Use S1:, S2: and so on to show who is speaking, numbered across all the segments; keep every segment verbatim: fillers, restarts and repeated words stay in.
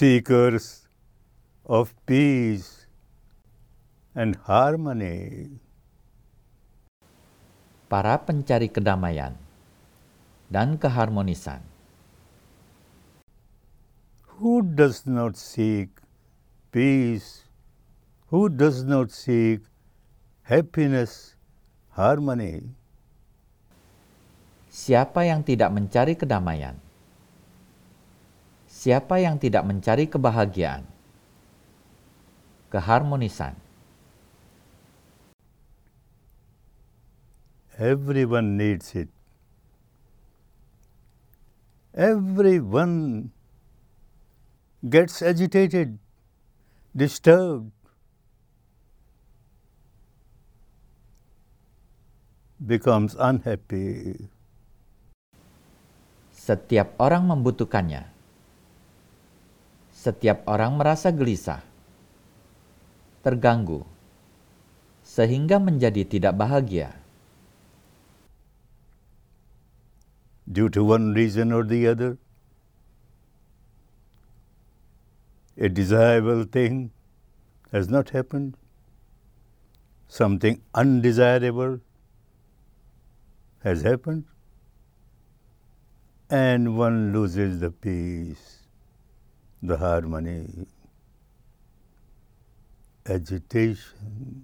S1: seekers of peace and harmony.
S2: Para pencari kedamaian dan keharmonisan.
S1: Who does not seek peace? Who does not seek happiness, harmony?
S2: Siapa yang tidak mencari kedamaian? Siapa yang tidak mencari kebahagiaan, keharmonisan?
S1: Everyone needs it. Everyone gets agitated, disturbed, becomes unhappy.
S2: Setiap orang membutuhkannya. Setiap orang merasa gelisah, terganggu, sehingga menjadi tidak bahagia.
S1: Due to one reason or the other, a desirable thing has not happened. Something undesirable has happened. And one loses the peace, the harmony, agitation,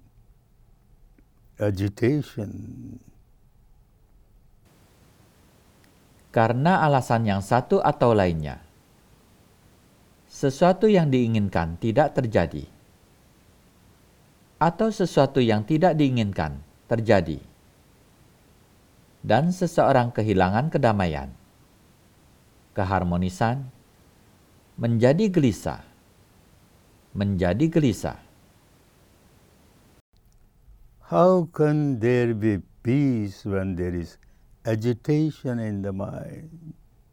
S1: agitation.
S2: Karena alasan yang satu atau lainnya, sesuatu yang diinginkan tidak terjadi, atau sesuatu yang tidak diinginkan terjadi, dan seseorang kehilangan kedamaian, keharmonisan, menjadi gelisah, menjadi gelisah.
S1: How can there be peace when there is agitation in the mind?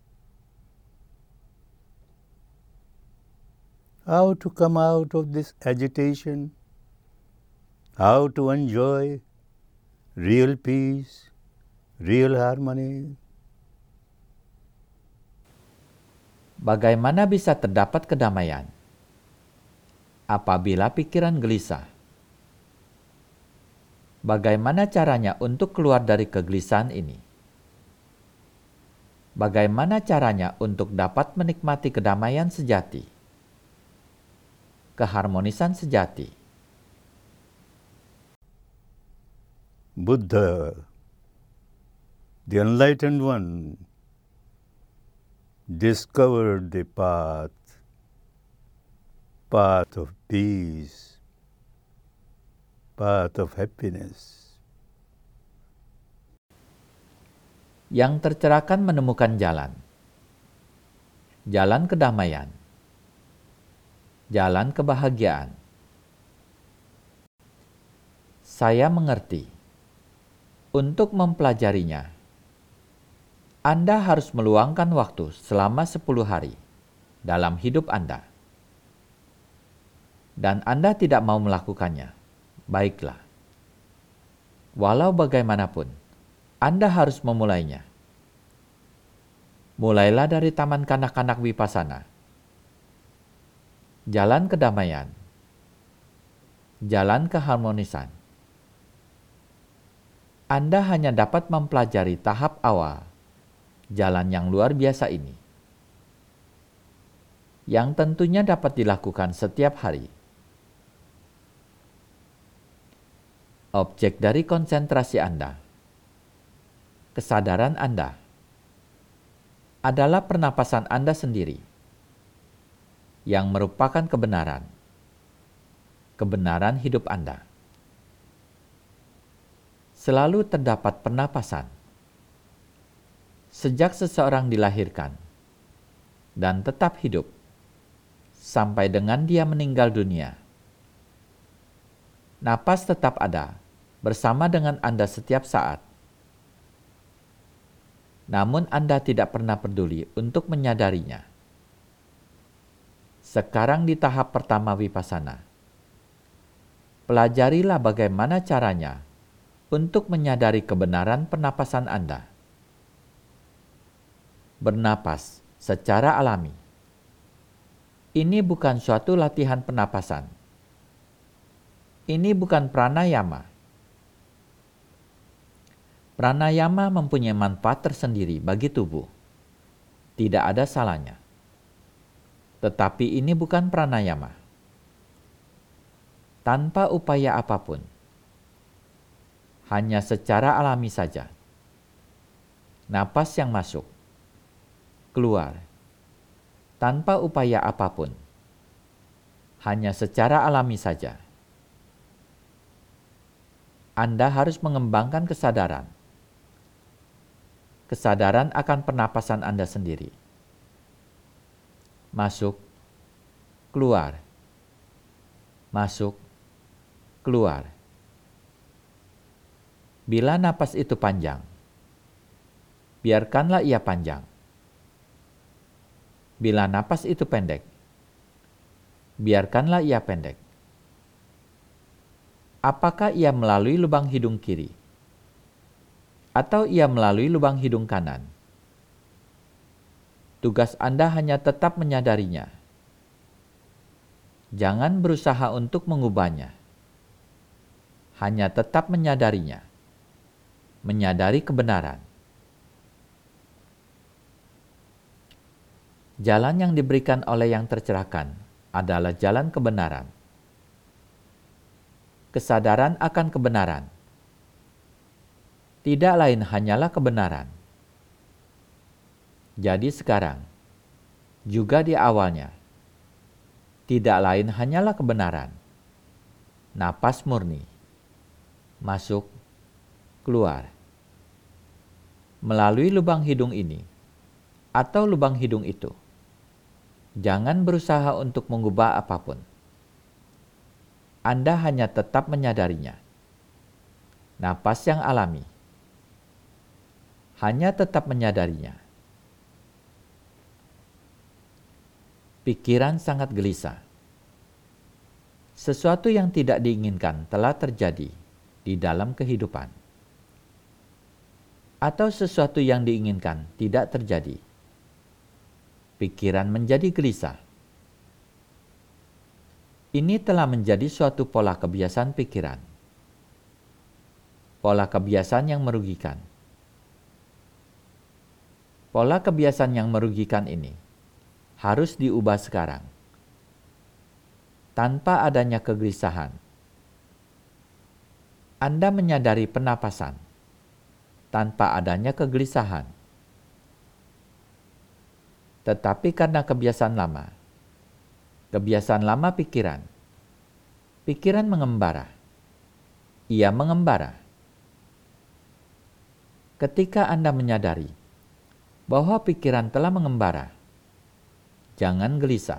S1: How to come out of this agitation? How to enjoy real peace, real harmony?
S2: Bagaimana bisa terdapat kedamaian apabila pikiran gelisah? Bagaimana caranya untuk keluar dari kegelisahan ini? Bagaimana caranya untuk dapat menikmati kedamaian sejati, keharmonisan sejati?
S1: Buddha, the enlightened one, discovered the path, path of peace, path of happiness.
S2: Yang tercerahkan menemukan jalan, jalan kedamaian, jalan kebahagiaan. Saya mengerti. Untuk mempelajarinya, Anda harus meluangkan waktu selama sepuluh hari dalam hidup Anda. Dan Anda tidak mau melakukannya. Baiklah. Walau bagaimanapun, Anda harus memulainya. Mulailah dari Taman Kanak-kanak Vipassana. Jalan kedamaian. Jalan keharmonisan. Anda hanya dapat mempelajari tahap awal jalan yang luar biasa ini, yang tentunya dapat dilakukan setiap hari. Objek dari konsentrasi Anda, kesadaran Anda, adalah pernapasan Anda sendiri, yang merupakan kebenaran, kebenaran hidup Anda. Selalu terdapat pernapasan sejak seseorang dilahirkan dan tetap hidup sampai dengan dia meninggal dunia. Napas tetap ada bersama dengan Anda setiap saat. Namun Anda tidak pernah peduli untuk menyadarinya. Sekarang di tahap pertama Vipassana, pelajarilah bagaimana caranya untuk menyadari kebenaran pernapasan Anda. Bernapas secara alami. Ini bukan suatu latihan pernapasan. Ini bukan pranayama. Pranayama mempunyai manfaat tersendiri bagi tubuh. Tidak ada salahnya. Tetapi ini bukan pranayama. Tanpa upaya apapun. Hanya secara alami saja. Napas yang masuk, keluar, tanpa upaya apapun. Hanya secara alami saja. Anda harus mengembangkan kesadaran. Kesadaran akan pernapasan Anda sendiri. Masuk, keluar. Masuk, keluar. Bila napas itu panjang, biarkanlah ia panjang. Bila napas itu pendek, biarkanlah ia pendek. Apakah ia melalui lubang hidung kiri? Atau ia melalui lubang hidung kanan? Tugas Anda hanya tetap menyadarinya. Jangan berusaha untuk mengubahnya. Hanya tetap menyadarinya. Menyadari kebenaran. Jalan yang diberikan oleh yang tercerahkan adalah jalan kebenaran. Kesadaran akan kebenaran. Tidak lain hanyalah kebenaran. Jadi sekarang, juga di awalnya, tidak lain hanyalah kebenaran. Napas murni. Masuk, keluar. Melalui lubang hidung ini, atau lubang hidung itu. Jangan berusaha untuk mengubah apapun. Anda hanya tetap menyadarinya. Napas yang alami. Hanya tetap menyadarinya. Pikiran sangat gelisah. Sesuatu yang tidak diinginkan telah terjadi di dalam kehidupan. Atau sesuatu yang diinginkan tidak terjadi. Pikiran menjadi gelisah. Ini telah menjadi suatu pola kebiasaan pikiran. Pola kebiasaan yang merugikan. Pola kebiasaan yang merugikan ini harus diubah sekarang. Tanpa adanya kegelisahan. Anda menyadari pernapasan tanpa adanya kegelisahan. Tetapi karena kebiasaan lama, kebiasaan lama pikiran, pikiran mengembara. Ia mengembara. Ketika Anda menyadari bahwa pikiran telah mengembara, jangan gelisah.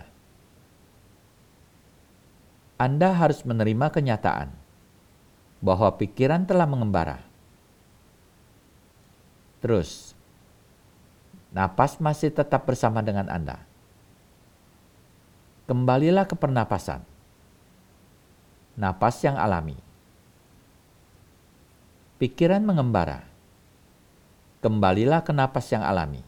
S2: Anda harus menerima kenyataan bahwa pikiran telah mengembara. Terus, napas masih tetap bersama dengan Anda. Kembalilah ke pernapasan. Napas yang alami. Pikiran mengembara. Kembalilah ke napas yang alami.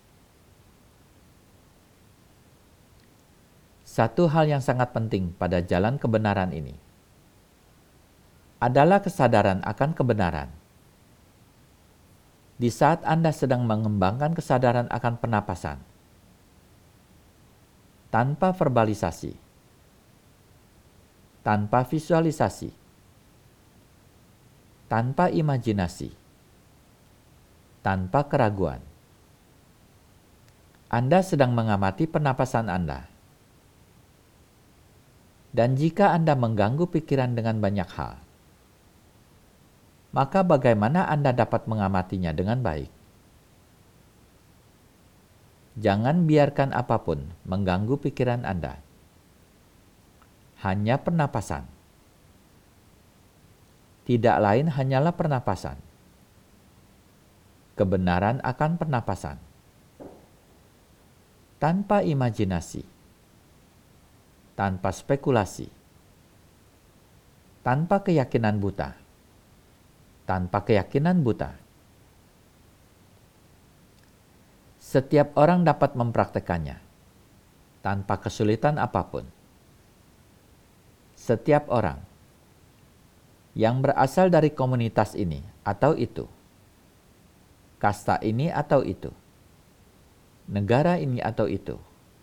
S2: Satu hal yang sangat penting pada jalan kebenaran ini adalah kesadaran akan kebenaran. Di saat Anda sedang mengembangkan kesadaran akan pernapasan, tanpa verbalisasi, tanpa visualisasi, tanpa imajinasi, tanpa keraguan, Anda sedang mengamati pernapasan Anda. Dan jika Anda mengganggu pikiran dengan banyak hal, maka bagaimana Anda dapat mengamatinya dengan baik? Jangan biarkan apapun mengganggu pikiran Anda. Hanya pernapasan. Tidak lain hanyalah pernapasan. Kebenaran akan pernapasan. Tanpa imajinasi. Tanpa spekulasi. Tanpa keyakinan buta. Tanpa keyakinan buta. Setiap orang dapat mempraktekannya. tanpa kesulitan apapun. Setiap orang yang berasal dari komunitas ini atau itu, kasta ini atau itu, negara ini atau itu,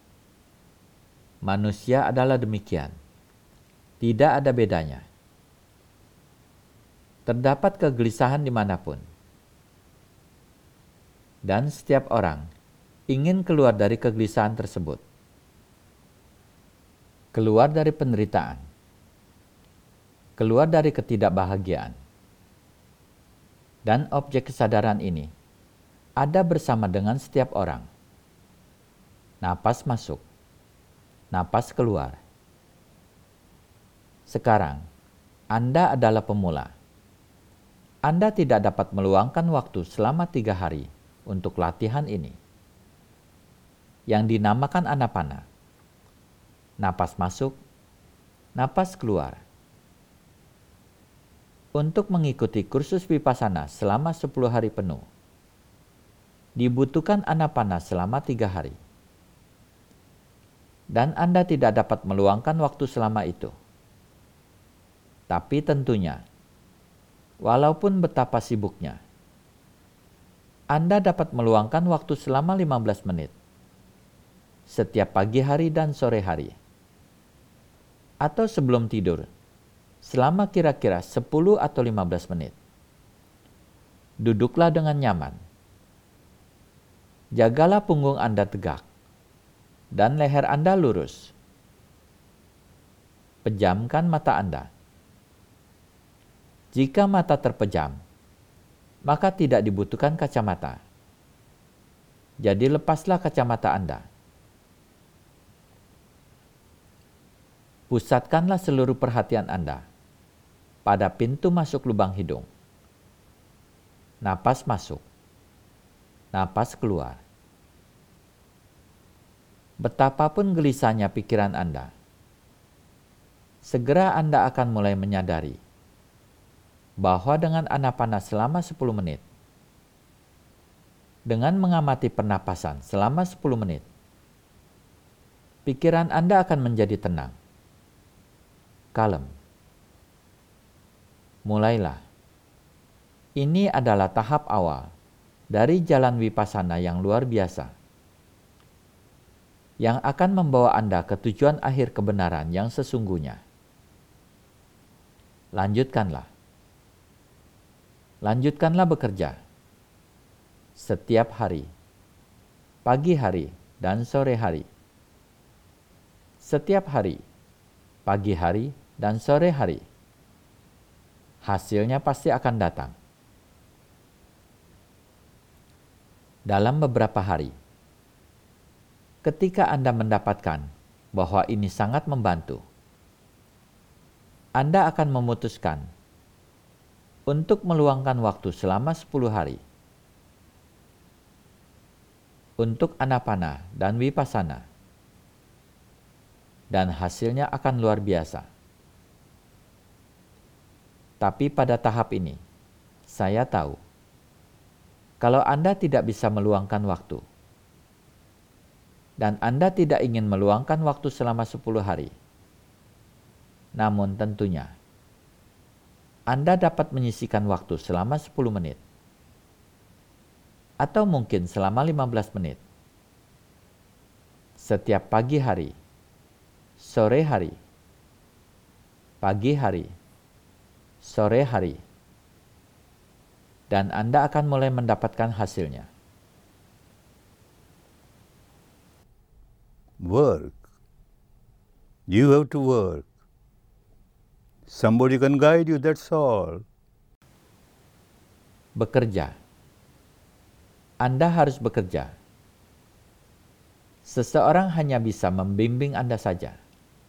S2: manusia adalah demikian. Tidak ada bedanya. Terdapat kegelisahan dimanapun. Dan setiap orang ingin keluar dari kegelisahan tersebut. Keluar dari penderitaan. Keluar dari ketidakbahagiaan. Dan objek kesadaran ini ada bersama dengan setiap orang. Napas masuk. Napas keluar. Sekarang, Anda adalah pemula. Anda tidak dapat meluangkan waktu selama tiga hari untuk latihan ini. Yang dinamakan Anapana. Napas masuk, napas keluar. Untuk mengikuti kursus Vipassana selama sepuluh hari penuh, dibutuhkan Anapana selama tiga hari. Dan Anda tidak dapat meluangkan waktu selama itu. Tapi tentunya, walaupun betapa sibuknya, Anda dapat meluangkan waktu selama lima belas menit setiap pagi hari dan sore hari, atau sebelum tidur selama kira-kira sepuluh atau lima belas menit. Duduklah dengan nyaman. Jagalah punggung Anda tegak dan leher Anda lurus. Pejamkan mata Anda. Jika mata terpejam, maka tidak dibutuhkan kacamata. Jadi lepaslah kacamata Anda. Pusatkanlah seluruh perhatian Anda pada pintu masuk lubang hidung. Napas masuk. Napas keluar. Betapapun gelisahnya pikiran Anda, segera Anda akan mulai menyadari bahwa dengan Anapana selama sepuluh menit, dengan mengamati pernapasan selama sepuluh menit, pikiran Anda akan menjadi tenang, kalem. Mulailah. Ini adalah tahap awal dari jalan Vipassana yang luar biasa, yang akan membawa Anda ke tujuan akhir kebenaran yang sesungguhnya. Lanjutkanlah. Lanjutkanlah bekerja. Setiap hari, pagi hari dan sore hari. Setiap hari, pagi hari dan sore hari. Hasilnya pasti akan datang. Dalam beberapa hari, ketika Anda mendapatkan bahwa ini sangat membantu, Anda akan memutuskan untuk meluangkan waktu selama sepuluh hari untuk Anapana dan Vipassana, dan hasilnya akan luar biasa. Tapi pada tahap ini, saya tahu kalau Anda tidak bisa meluangkan waktu, dan Anda tidak ingin meluangkan waktu selama sepuluh hari. Namun tentunya, Anda dapat menyisihkan waktu selama sepuluh menit. Atau mungkin selama lima belas menit. Setiap pagi hari, sore hari, pagi hari, sore hari. Dan Anda akan mulai mendapatkan hasilnya.
S1: Work. You have to work. Somebody can guide you, that's all.
S2: Bekerja. Anda harus bekerja. Seseorang hanya bisa membimbing Anda saja.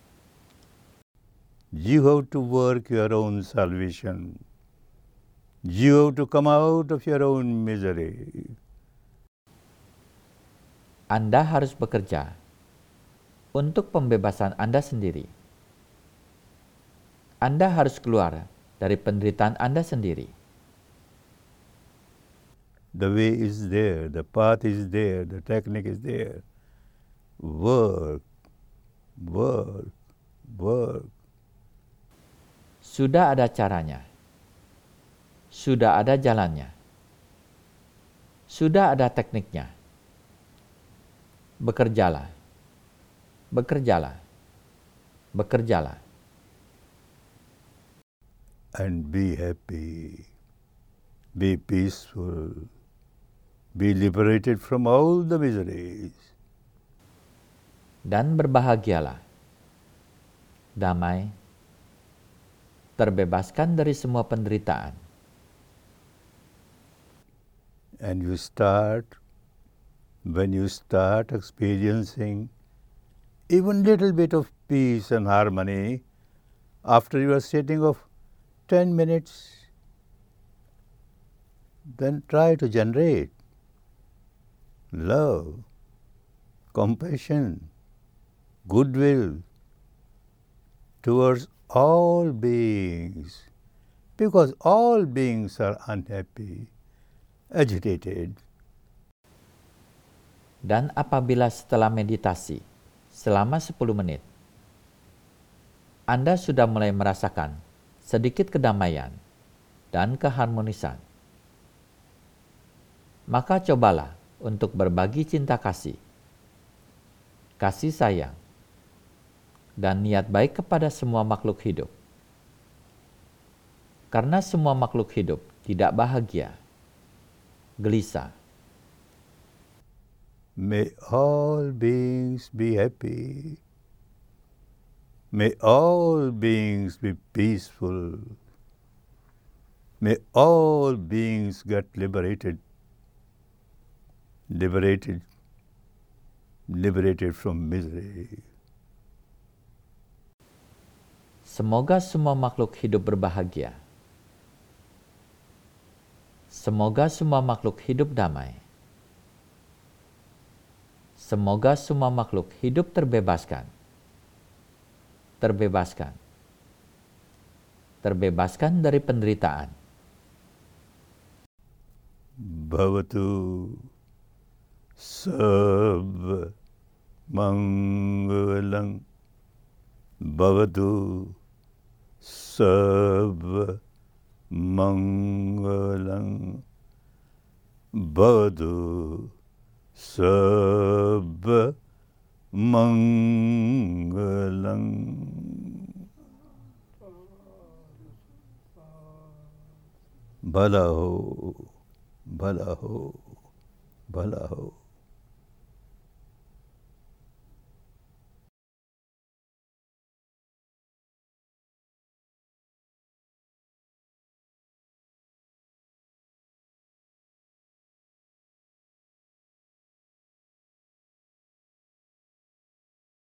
S1: You have to work your own salvation. You have to come out of your own misery.
S2: Anda harus bekerja untuk pembebasan Anda sendiri. Anda harus keluar dari penderitaan Anda sendiri.
S1: The way is there, the path is there, the technique is there. Work, work, work.
S2: Sudah ada caranya. Sudah ada jalannya. Sudah ada tekniknya. Bekerjalah. Bekerjalah. Bekerjalah.
S1: And be happy. Be peaceful. Be liberated from all the miseries.
S2: Dan berbahagialah. Damai. Terbebaskan dari semua penderitaan.
S1: And you start, when you start experiencing even little bit of peace and harmony, after your sitting of ten minutes, then try to generate love, compassion, goodwill towards all beings, because all beings are unhappy, agitated.
S2: Dan apabila setelah meditasi selama sepuluh menit, Anda sudah mulai merasakan sedikit kedamaian dan keharmonisan, maka cobalah untuk berbagi cinta kasih, kasih sayang, dan niat baik kepada semua makhluk hidup. Karena semua makhluk hidup tidak bahagia, gelisah.
S1: May all beings be happy. May all beings be peaceful. May all beings get liberated. Liberated. Liberated from misery.
S2: Semoga semua makhluk hidup berbahagia. Semoga semua makhluk hidup damai. Semoga semua makhluk hidup terbebaskan. Terbebaskan. Terbebaskan dari penderitaan.
S1: Bhavatu Sabba Mangalam. Bhavatu Sabba Mangalam. Bhavatu Sabba Mangalam. Bala ho, bala ho, bala ho.